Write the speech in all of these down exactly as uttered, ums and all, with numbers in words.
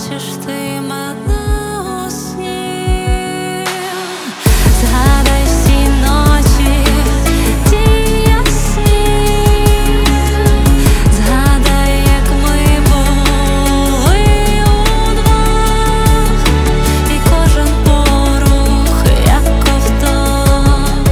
побачиш ти мене у сні. Згадай всі ночі, ті ясні. Згадай, як ми були удвох, і кожен порух, як ковток,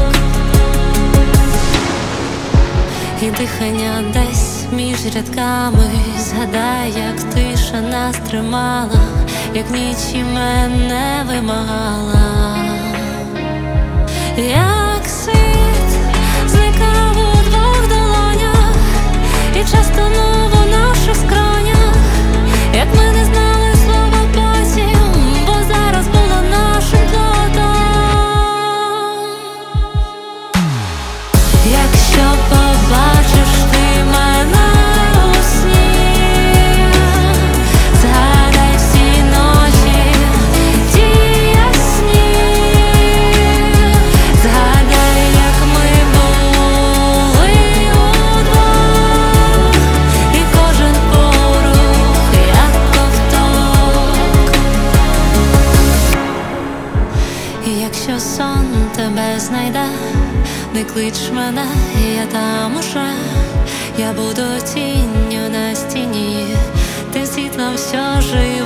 і дихання десь між рядками. Згадай, як тиша нас тримала, як ніч і мене вимагала, як світ зникав у двох долонях, і час тонув у наших скронях, як ми не знали слова потім, бо зараз було нашим плодом. Якщо побачиш ти мене у сні, згадай всі ночі, ті ясні. Згадай, як ми були удвох, і кожен порух, як ковток. І якщо сон тебе знайде, не клич мене, я там уже. Я буду тінню на стіні, ти світлом, що живе.